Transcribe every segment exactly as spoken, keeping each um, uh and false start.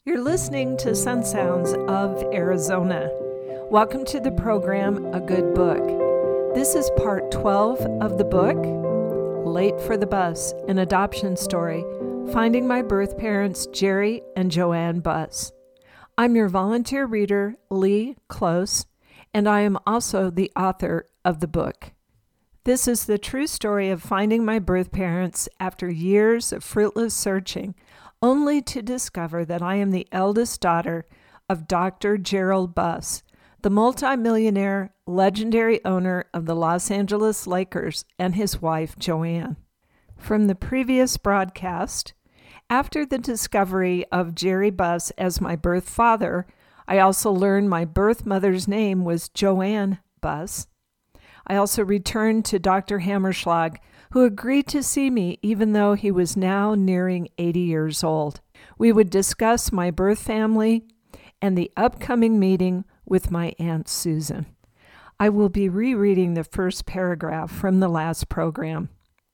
You're listening to Sun Sounds of Arizona. Welcome to the program, A Good Book. This is part twelve of the book, Late for the Bus, an adoption story, finding my birth parents, Jerry and Joanne Buss. I'm your volunteer reader, Lee Close, and I am also the author of the book. This is the true story of finding my birth parents after years of fruitless searching, only to discover that I am the eldest daughter of Doctor Gerald Buss, the multimillionaire, legendary owner of the Los Angeles Lakers, and his wife, Joanne. From the previous broadcast, after the discovery of Jerry Buss as my birth father, I also learned my birth mother's name was Joanne Buss. I also returned to Doctor Hammerschlag, who agreed to see me even though he was now nearing eighty years old. We would discuss my birth family and the upcoming meeting with my Aunt Susan. I will be rereading the first paragraph from the last program.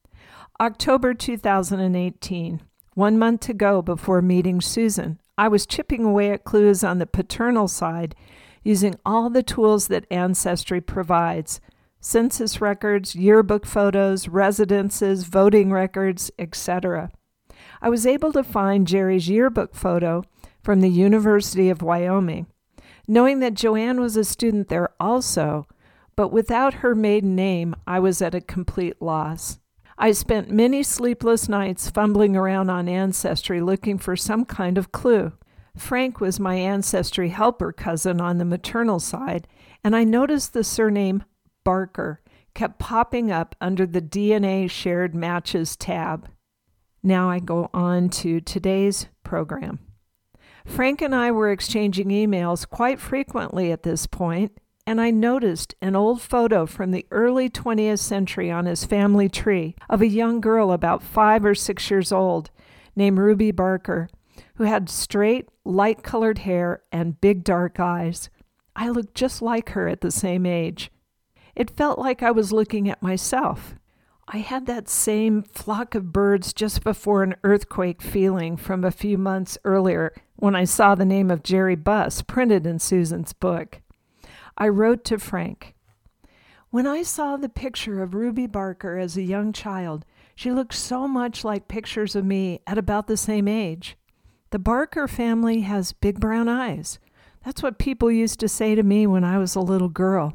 October two thousand eighteen, one month to go before meeting Susan. I was chipping away at clues on the paternal side using all the tools that Ancestry provides: census records, yearbook photos, residences, voting records, et cetera. I was able to find Jerry's yearbook photo from the University of Wyoming, knowing that Joanne was a student there also, but without her maiden name, I was at a complete loss. I spent many sleepless nights fumbling around on Ancestry looking for some kind of clue. Frank was my Ancestry helper cousin on the maternal side, and I noticed the surname Barker kept popping up under the D N A Shared Matches tab. Now I go on to today's program. Frank and I were exchanging emails quite frequently at this point, and I noticed an old photo from the early twentieth century on his family tree of a young girl about five or six years old named Ruby Barker, who had straight, light-colored hair and big dark eyes. I looked just like her at the same age. It felt like I was looking at myself. I had that same flock of birds just before an earthquake feeling from a few months earlier when I saw the name of Jerry Buss printed in Susan's book. I wrote to Frank, "When I saw the picture of Ruby Barker as a young child, she looked so much like pictures of me at about the same age. The Barker family has big brown eyes. That's what people used to say to me when I was a little girl.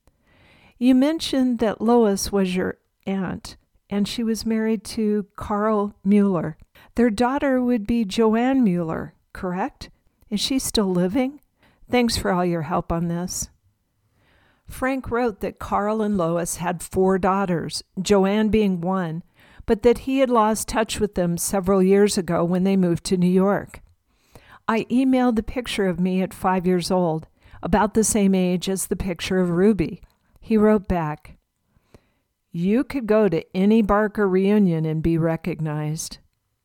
You mentioned that Lois was your aunt, and she was married to Carl Mueller. Their daughter would be Joanne Mueller, correct? Is she still living? Thanks for all your help on this." Frank wrote that Carl and Lois had four daughters, Joanne being one, but that he had lost touch with them several years ago when they moved to New York. I emailed the picture of me at five years old, about the same age as the picture of Ruby. He wrote back, "You could go to any Barker reunion and be recognized."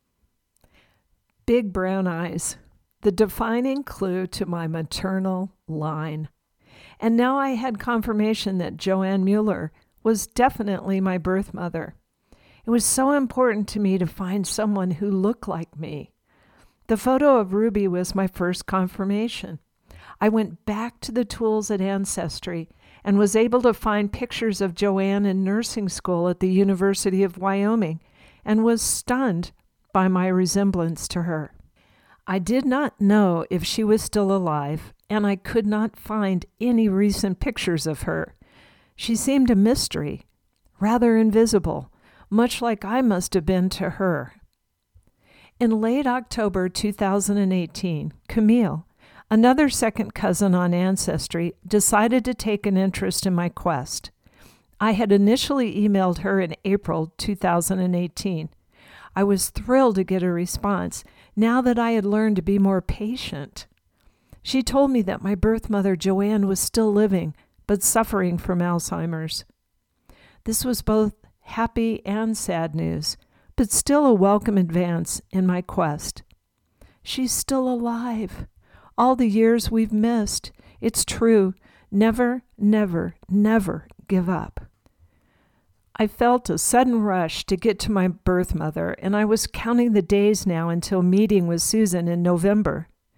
Big brown eyes, the defining clue to my maternal line. And now I had confirmation that Joanne Mueller was definitely my birth mother. It was so important to me to find someone who looked like me. The photo of Ruby was my first confirmation. I went back to the tools at Ancestry and was able to find pictures of Joanne in nursing school at the University of Wyoming and was stunned by my resemblance to her. I did not know if she was still alive, and I could not find any recent pictures of her. She seemed a mystery, rather invisible, much like I must have been to her. In late October two thousand eighteen, Camille, another second cousin on Ancestry, decided to take an interest in my quest. I had initially emailed her in April two thousand eighteen. I was thrilled to get a response now that I had learned to be more patient. She told me that my birth mother, Joanne, was still living, but suffering from Alzheimer's. This was both happy and sad news, but still a welcome advance in my quest. She's still alive. All the years we've missed. It's true. Never, never, never give up. I felt a sudden rush to get to my birth mother, and I was counting the days now until meeting with Susan in November.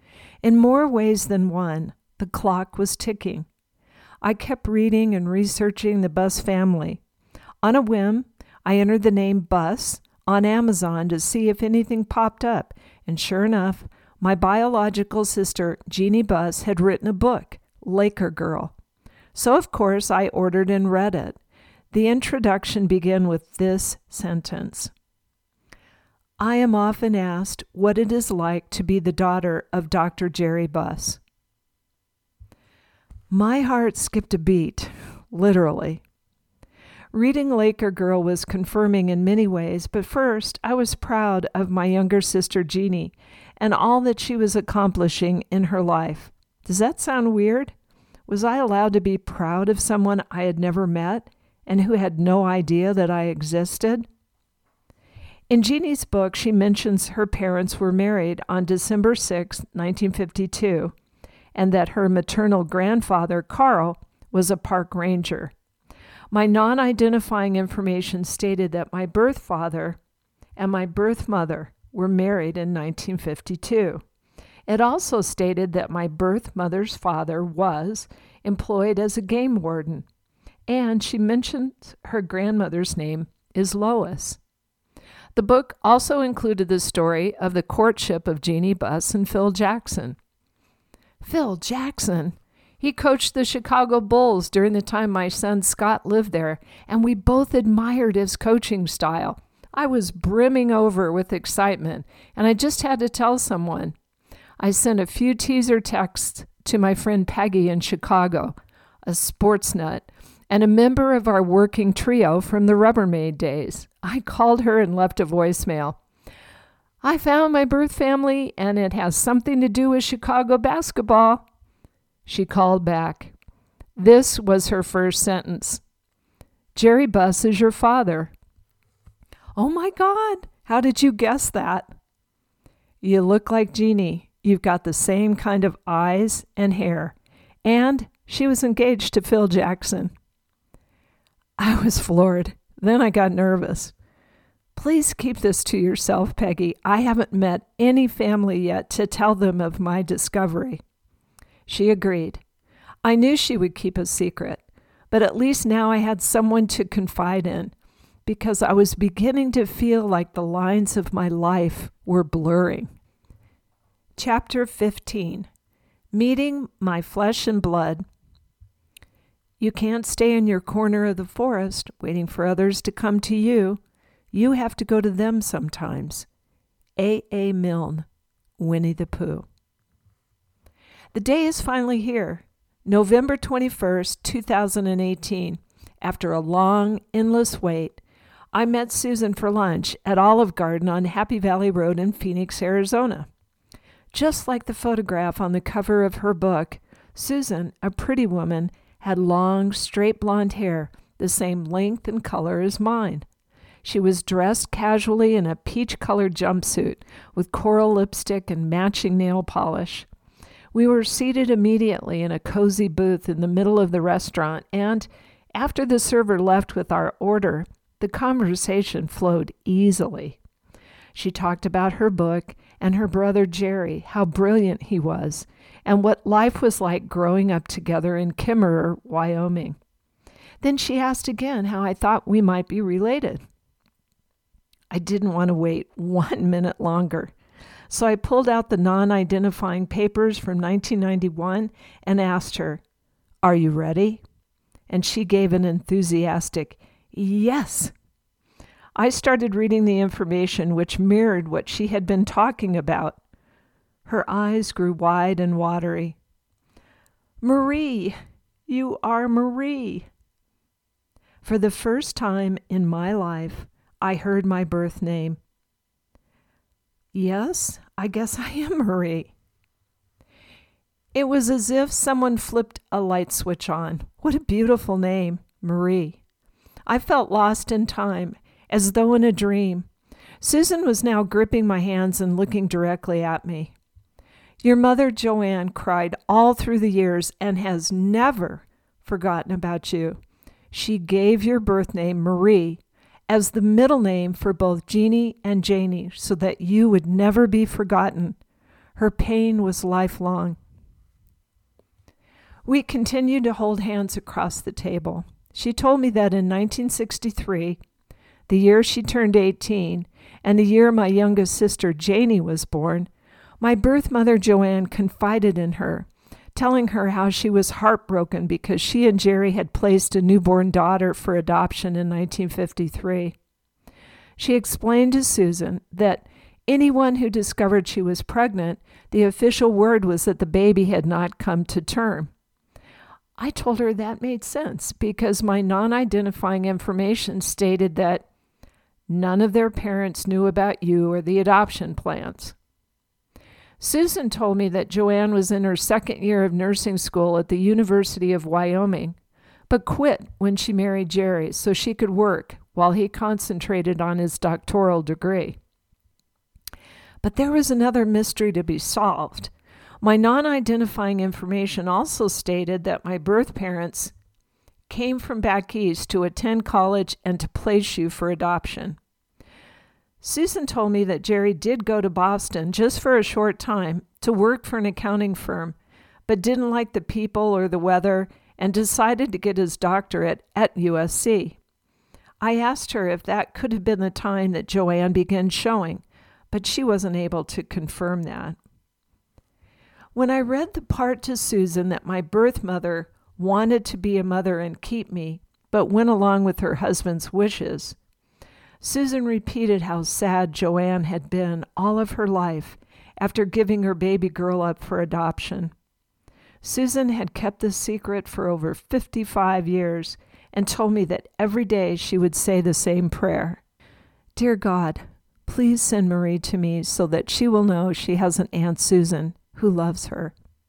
In more ways than one, the clock was ticking. I kept reading and researching the Buss family. On a whim, I entered the name Buss on Amazon to see if anything popped up, and sure enough, my biological sister, Jeannie Buss, had written a book, Laker Girl. So, of course, I ordered and read it. The introduction began with this sentence. I am often asked what it is like to be the daughter of Doctor Jerry Buss. My heart skipped a beat, literally. Reading Laker Girl was confirming in many ways, but first I was proud of my younger sister Jeannie and all that she was accomplishing in her life. Does that sound weird? Was I allowed to be proud of someone I had never met and who had no idea that I existed? In Jeannie's book, she mentions her parents were married on December sixth, nineteen fifty-two, and that her maternal grandfather, Carl, was a park ranger. My non-identifying information stated that my birth father and my birth mother were married in nineteen fifty-two. It also stated that my birth mother's father was employed as a game warden, and she mentioned her grandmother's name is Lois. The book also included the story of the courtship of Jeannie Buss and Phil Jackson. Phil Jackson? He coached the Chicago Bulls during the time my son Scott lived there, and we both admired his coaching style. I was brimming over with excitement, and I just had to tell someone. I sent a few teaser texts to my friend Peggy in Chicago, a sports nut, and a member of our working trio from the Rubbermaid days. I called her and left a voicemail. I found my birth family, and it has something to do with Chicago basketball. She called back. This was her first sentence. Jerry Buss is your father. Oh my God, how did you guess that? You look like Jeannie. You've got the same kind of eyes and hair. And she was engaged to Phil Jackson. I was floored. Then I got nervous. Please keep this to yourself, Peggy. I haven't met any family yet to tell them of my discovery. She agreed. I knew she would keep a secret, but at least now I had someone to confide in, because I was beginning to feel like the lines of my life were blurring. Chapter fifteen. Meeting My Flesh and Blood. You can't stay in your corner of the forest waiting for others to come to you. You have to go to them sometimes. A. A. Milne, Winnie the Pooh. The day is finally here, November twenty-first, two thousand eighteen. After a long, endless wait, I met Susan for lunch at Olive Garden on Happy Valley Road in Phoenix, Arizona. Just like the photograph on the cover of her book, Susan, a pretty woman, had long, straight blonde hair, the same length and color as mine. She was dressed casually in a peach-colored jumpsuit with coral lipstick and matching nail polish. We were seated immediately in a cozy booth in the middle of the restaurant, and after the server left with our order, the conversation flowed easily. She talked about her book and her brother Jerry, how brilliant he was, and what life was like growing up together in Kimmerer, Wyoming. Then she asked again how I thought we might be related. I didn't want to wait one minute longer, so I pulled out the non-identifying papers from nineteen ninety-one and asked her, "Are you ready?" And she gave an enthusiastic, "Yes." I started reading the information which mirrored what she had been talking about. Her eyes grew wide and watery. "Marie, you are Marie." For the first time in my life, I heard my birth name. Yes, I guess I am Marie. It was as if someone flipped a light switch on. What a beautiful name, Marie. I felt lost in time, as though in a dream. Susan was now gripping my hands and looking directly at me. Your mother, Joanne, cried all through the years and has never forgotten about you. She gave your birth name, Marie, as the middle name for both Jeannie and Janie so that you would never be forgotten. Her pain was lifelong. We continued to hold hands across the table. She told me that in nineteen sixty-three, the year she turned eighteen, and the year my youngest sister Janie was born, my birth mother Joanne confided in her, telling her how she was heartbroken because she and Jerry had placed a newborn daughter for adoption in nineteen fifty-three. She explained to Susan that anyone who discovered she was pregnant, the official word was that the baby had not come to term. I told her that made sense because my non-identifying information stated that none of their parents knew about you or the adoption plans. Susan told me that Joanne was in her second year of nursing school at the University of Wyoming, but quit when she married Jerry so she could work while he concentrated on his doctoral degree. But there was another mystery to be solved. My non-identifying information also stated that my birth parents came from back east to attend college and to place you for adoption. Susan told me that Jerry did go to Boston just for a short time to work for an accounting firm, but didn't like the people or the weather and decided to get his doctorate at U S C. I asked her if that could have been the time that Joanne began showing, but she wasn't able to confirm that. When I read the part to Susan that my birth mother wanted to be a mother and keep me, but went along with her husband's wishes, Susan repeated how sad Joanne had been all of her life after giving her baby girl up for adoption. Susan had kept this secret for over fifty-five years and told me that every day she would say the same prayer. Dear God, please send Marie to me so that she will know she has an Aunt Susan who loves her.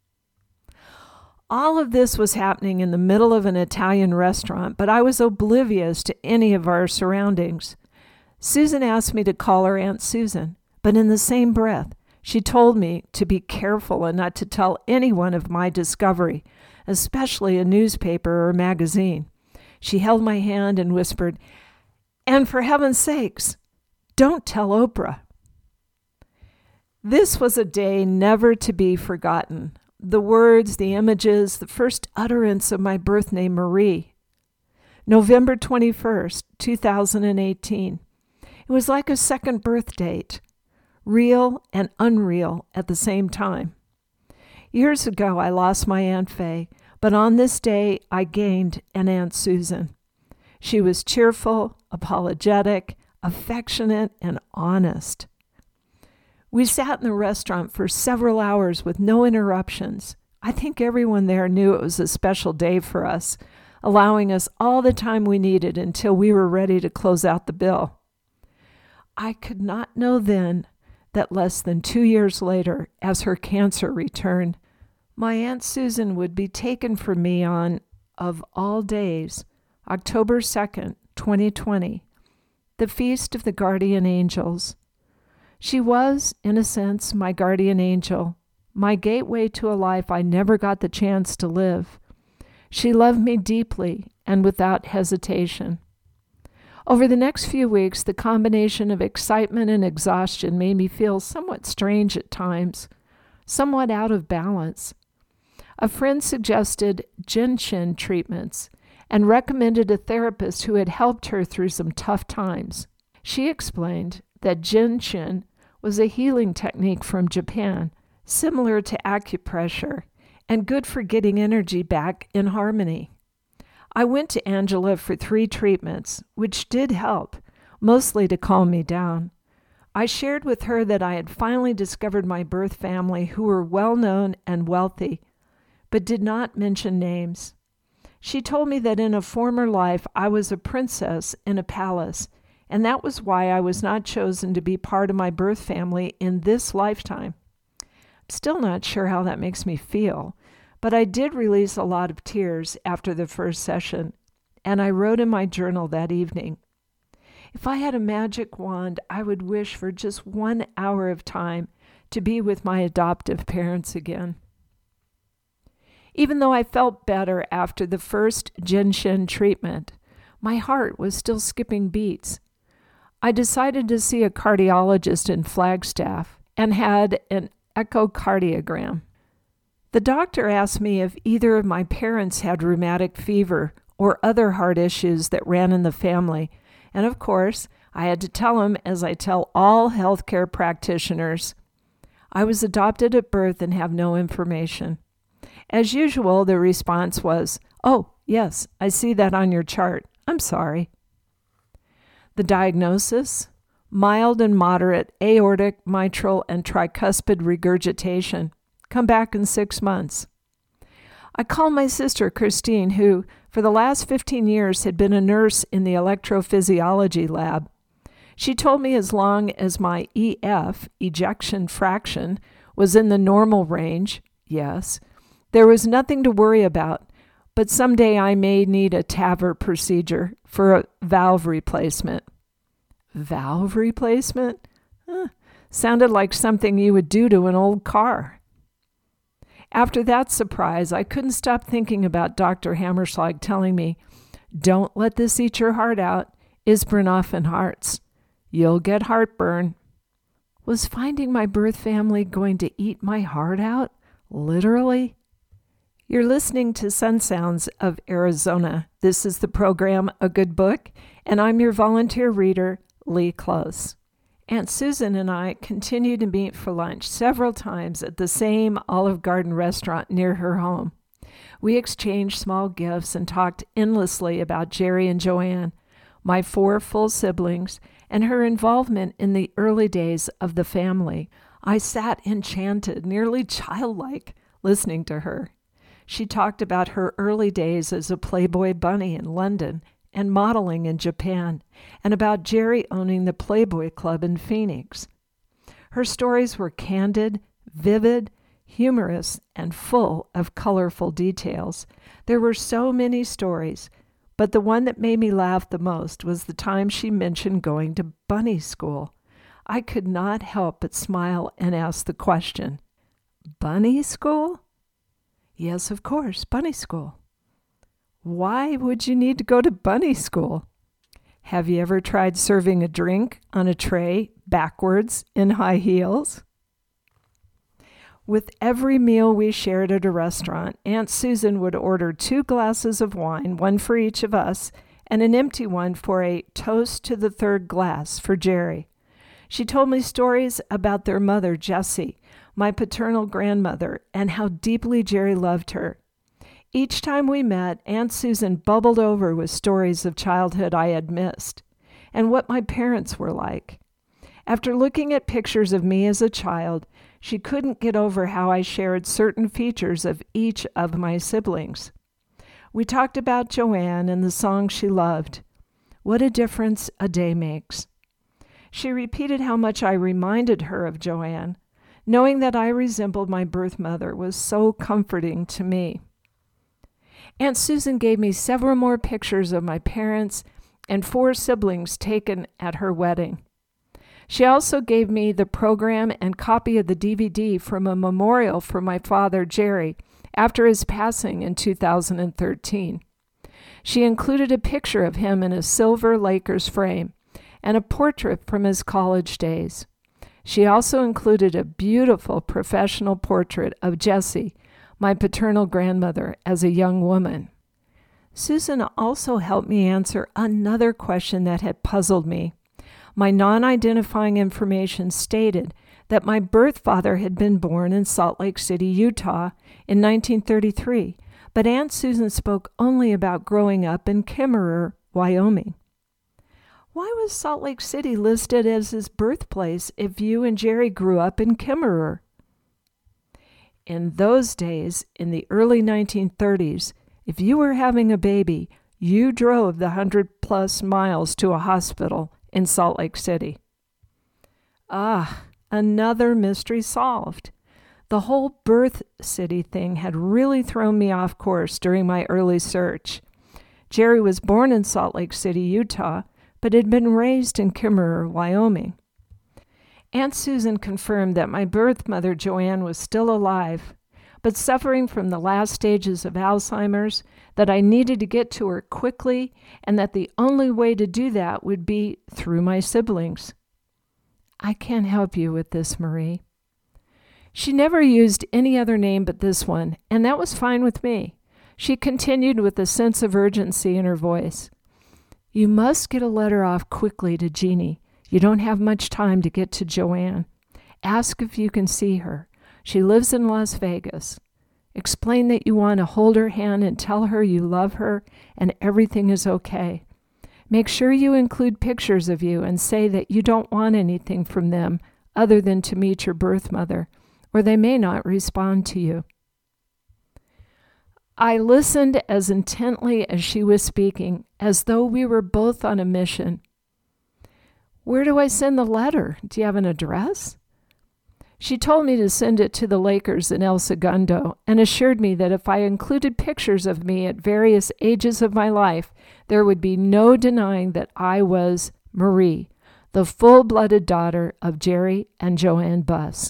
All of this was happening in the middle of an Italian restaurant, but I was oblivious to any of our surroundings. Susan asked me to call her Aunt Susan, but in the same breath, she told me to be careful and not to tell anyone of my discovery, especially a newspaper or magazine. She held my hand and whispered, "And for heaven's sakes, don't tell Oprah." This was a day never to be forgotten. The words, the images, the first utterance of my birth name, Marie. November twenty-first, two thousand eighteen. It was like a second birth date, real and unreal at the same time. Years ago, I lost my Aunt Faye, but on this day, I gained an Aunt Susan. She was cheerful, apologetic, affectionate, and honest. We sat in the restaurant for several hours with no interruptions. I think everyone there knew it was a special day for us, allowing us all the time we needed until we were ready to close out the bill. I could not know then that less than two years later, as her cancer returned, my Aunt Susan would be taken from me on, of all days, October second, twenty twenty, the Feast of the Guardian Angels. She was, in a sense, my guardian angel, my gateway to a life I never got the chance to live. She loved me deeply and without hesitation. Over the next few weeks, the combination of excitement and exhaustion made me feel somewhat strange at times, somewhat out of balance. A friend suggested Jinshin treatments and recommended a therapist who had helped her through some tough times. She explained that Jinshin was a healing technique from Japan, similar to acupressure, and good for getting energy back in harmony. I went to Angela for three treatments, which did help, mostly to calm me down. I shared with her that I had finally discovered my birth family who were well-known and wealthy, but did not mention names. She told me that in a former life I was a princess in a palace, and that was why I was not chosen to be part of my birth family in this lifetime. I'm still not sure how that makes me feel, but I did release a lot of tears after the first session, and I wrote in my journal that evening, if I had a magic wand, I would wish for just one hour of time to be with my adoptive parents again. Even though I felt better after the first Jinshin treatment, my heart was still skipping beats. I decided to see a cardiologist in Flagstaff and had an echocardiogram. The doctor asked me if either of my parents had rheumatic fever or other heart issues that ran in the family, and of course, I had to tell him, as I tell all healthcare practitioners, I was adopted at birth and have no information. As usual, the response was, "Oh, yes, I see that on your chart. I'm sorry." The diagnosis? Mild and moderate aortic, mitral, and tricuspid regurgitation. Come back in six months. I called my sister, Christine, who, for the last fifteen years, had been a nurse in the electrophysiology lab. She told me as long as my E F, ejection fraction, was in the normal range, yes, there was nothing to worry about, but someday I may need a TAVR procedure for a valve replacement. Valve replacement? Huh, sounded like something you would do to an old car. After that surprise, I couldn't stop thinking about Doctor Hammerschlag telling me, "Don't let this eat your heart out, Isbrenofen hearts. You'll get heartburn." Was finding my birth family going to eat my heart out? Literally? You're listening to Sun Sounds of Arizona. This is the program A Good Book, and I'm your volunteer reader, Lee Close. Aunt Susan and I continue to meet for lunch several times at the same Olive Garden restaurant near her home. We exchanged small gifts and talked endlessly about Jerry and Joanne, my four full siblings, and her involvement in the early days of the family. I sat enchanted, nearly childlike, listening to her. She talked about her early days as a Playboy bunny in London and modeling in Japan, and about Jerry owning the Playboy Club in Phoenix. Her stories were candid, vivid, humorous, and full of colorful details. There were so many stories, but the one that made me laugh the most was the time she mentioned going to bunny school. I could not help but smile and ask the question, "Bunny school?" "Yes, of course, bunny school." "Why would you need to go to bunny school?" "Have you ever tried serving a drink on a tray backwards in high heels?" With every meal we shared at a restaurant, Aunt Susan would order two glasses of wine, one for each of us, and an empty one for a toast to the third glass for Jerry. She told me stories about their mother, Jessie, my paternal grandmother, and how deeply Jerry loved her. Each time we met, Aunt Susan bubbled over with stories of childhood I had missed, and what my parents were like. After looking at pictures of me as a child, she couldn't get over how I shared certain features of each of my siblings. We talked about Joanne and the song she loved, "What a Difference a Day Makes." She repeated how much I reminded her of Joanne. Knowing that I resembled my birth mother was so comforting to me. Aunt Susan gave me several more pictures of my parents and four siblings taken at her wedding. She also gave me the program and copy of the D V D from a memorial for my father, Jerry, after his passing in two thousand thirteen. She included a picture of him in a silver Lakers frame and a portrait from his college days. She also included a beautiful professional portrait of Jessie, my paternal grandmother, as a young woman. Susan also helped me answer another question that had puzzled me. My non-identifying information stated that my birth father had been born in Salt Lake City, Utah in nineteen thirty-three, but Aunt Susan spoke only about growing up in Kimmerer, Wyoming. Why was Salt Lake City listed as his birthplace if you and Jerry grew up in Kimmerer? In those days, in the early nineteen thirties, if you were having a baby, you drove the hundred plus miles to a hospital in Salt Lake City. Ah, another mystery solved. The whole birth city thing had really thrown me off course during my early search. Jerry was born in Salt Lake City, Utah, but had been raised in Kimmerer, Wyoming. Aunt Susan confirmed that my birth mother, Joanne, was still alive, but suffering from the last stages of Alzheimer's, that I needed to get to her quickly, and that the only way to do that would be through my siblings. I can't help you with this, Marie. She never used any other name but this one, and that was fine with me. She continued with a sense of urgency in her voice. You must get a letter off quickly to Jeannie. You don't have much time to get to Joanne. Ask if you can see her. She lives in Las Vegas. Explain that you want to hold her hand and tell her you love her and everything is okay. Make sure you include pictures of you and say that you don't want anything from them other than to meet your birth mother, or they may not respond to you. I listened as intently as she was speaking, as though we were both on a mission. Where do I send the letter? Do you have an address? She told me to send it to the Lakers in El Segundo and assured me that if I included pictures of me at various ages of my life, there would be no denying that I was Marie, the full-blooded daughter of Jerry and Joanne Buss.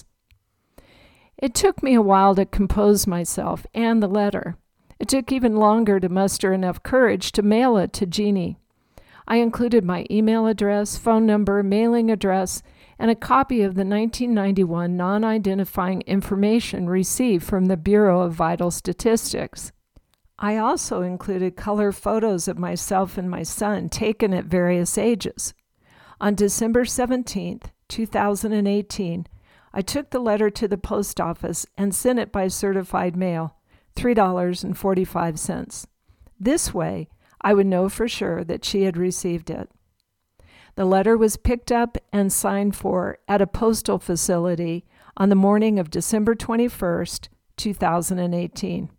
It took me a while to compose myself and the letter. It took even longer to muster enough courage to mail it to Jeannie. I included my email address, phone number, mailing address, and a copy of the nineteen ninety-one non-identifying information received from the Bureau of Vital Statistics. I also included color photos of myself and my son taken at various ages. On December seventeenth, two thousand eighteen, I took the letter to the post office and sent it by certified mail, three dollars and forty-five cents. This way, I would know for sure that she had received it. The letter was picked up and signed for at a postal facility on the morning of December twenty-first, two thousand eighteen.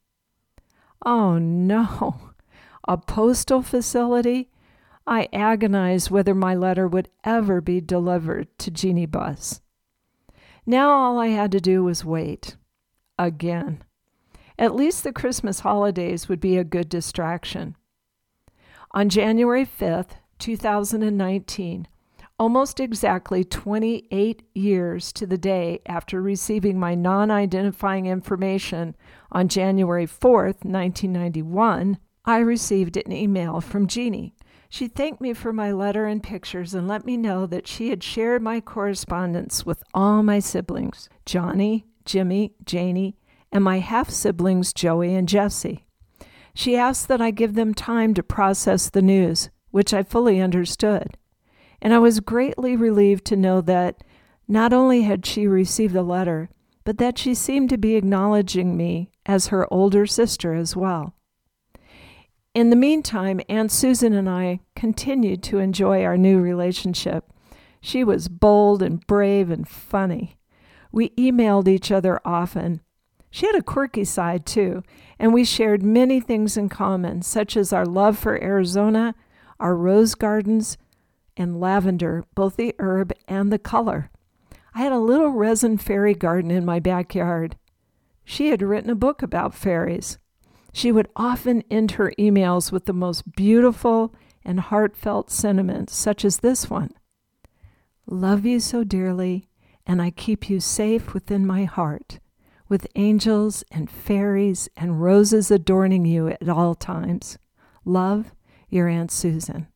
Oh no, a postal facility? I agonized whether my letter would ever be delivered to Jeannie Buss. Now all I had to do was wait. Again. At least the Christmas holidays would be a good distraction. On January fifth, two thousand nineteen, almost exactly twenty-eight years to the day after receiving my non-identifying information on January fourth, nineteen ninety-one, I received an email from Jeannie. She thanked me for my letter and pictures and let me know that she had shared my correspondence with all my siblings, Johnny, Jimmy, Janie, and my half-siblings Joey and Jesse. She asked that I give them time to process the news, which I fully understood. And I was greatly relieved to know that not only had she received the letter, but that she seemed to be acknowledging me as her older sister as well. In the meantime, Aunt Susan and I continued to enjoy our new relationship. She was bold and brave and funny. We emailed each other often. She had a quirky side, too, and we shared many things in common, such as our love for Arizona, our rose gardens, and lavender, both the herb and the color. I had a little resin fairy garden in my backyard. She had written a book about fairies. She would often end her emails with the most beautiful and heartfelt sentiments, such as this one. Love you so dearly, and I keep you safe within my heart, with angels and fairies and roses adorning you at all times. Love, your Aunt Susan.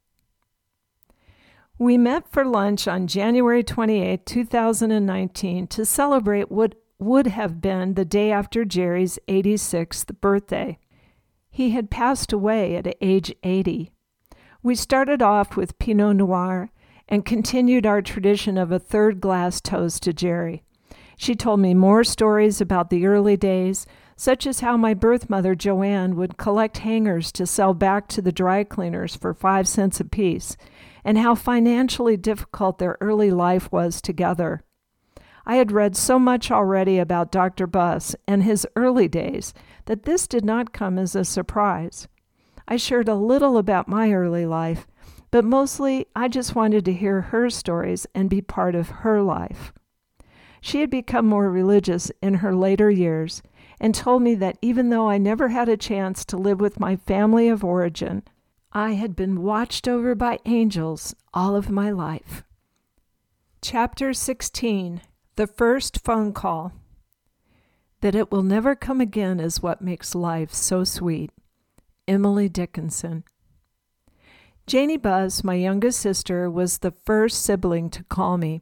We met for lunch on January twenty-eighth, two thousand nineteen to celebrate what would have been the day after Jerry's eighty-sixth birthday. He had passed away at age eighty. We started off with Pinot Noir and continued our tradition of a third glass toast to Jerry. She told me more stories about the early days, such as how my birth mother, Joanne, would collect hangers to sell back to the dry cleaners for five cents apiece, and how financially difficult their early life was together. I had read so much already about Doctor Buss and his early days that this did not come as a surprise. I shared a little about my early life, but mostly I just wanted to hear her stories and be part of her life. She had become more religious in her later years and told me that even though I never had a chance to live with my family of origin, I had been watched over by angels all of my life. Chapter sixteen. The First Phone Call. That it will never come again is what makes life so sweet. Emily Dickinson. Janie Buss, my youngest sister, was the first sibling to call me.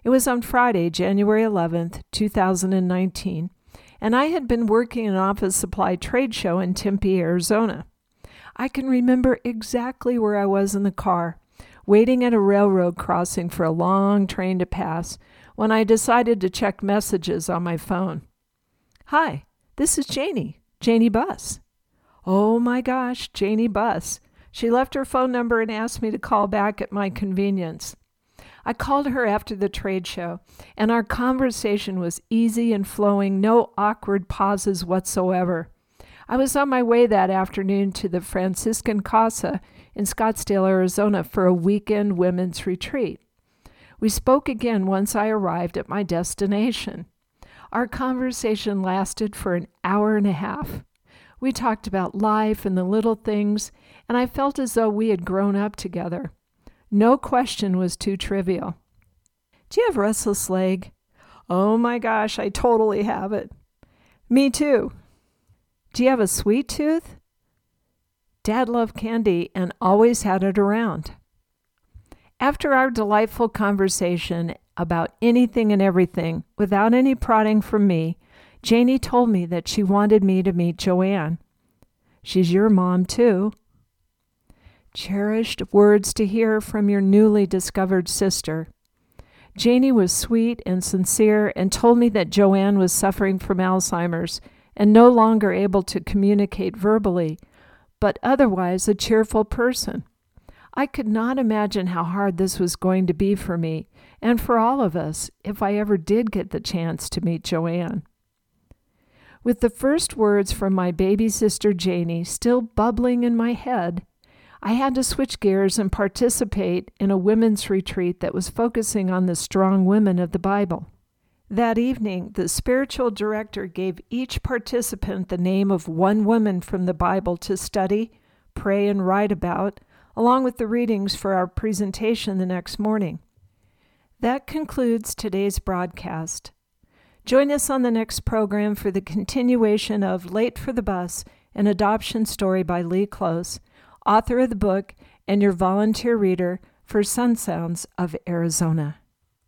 It was on Friday, January eleventh, two thousand nineteen, and I had been working an office supply trade show in Tempe, Arizona. I can remember exactly where I was in the car, waiting at a railroad crossing for a long train to pass, when I decided to check messages on my phone. "Hi, this is Janie, Janie Buss." Oh my gosh, Janie Buss. She left her phone number and asked me to call back at my convenience. I called her after the trade show, and our conversation was easy and flowing, no awkward pauses whatsoever. I was on my way that afternoon to the Franciscan Casa in Scottsdale, Arizona for a weekend women's retreat. We spoke again once I arrived at my destination. Our conversation lasted for an hour and a half. We talked about life and the little things, and I felt as though we had grown up together. No question was too trivial. "Do you have restless leg?" "Oh my gosh, I totally have it." "Me too." "Do you have a sweet tooth?" "Dad loved candy and always had it around." After our delightful conversation about anything and everything, without any prodding from me, Janie told me that she wanted me to meet Joanne. "She's your mom, too." Cherished words to hear from your newly discovered sister. Janie was sweet and sincere and told me that Joanne was suffering from Alzheimer's and no longer able to communicate verbally, but otherwise a cheerful person. I could not imagine how hard this was going to be for me and for all of us if I ever did get the chance to meet Joanne. With the first words from my baby sister Janie still bubbling in my head, I had to switch gears and participate in a women's retreat that was focusing on the strong women of the Bible. That evening, the spiritual director gave each participant the name of one woman from the Bible to study, pray, and write about, along with the readings for our presentation the next morning. That concludes today's broadcast. Join us on the next program for the continuation of Late for the Bus, an adoption story by Lee Close, author of the book and your volunteer reader for Sun Sounds of Arizona.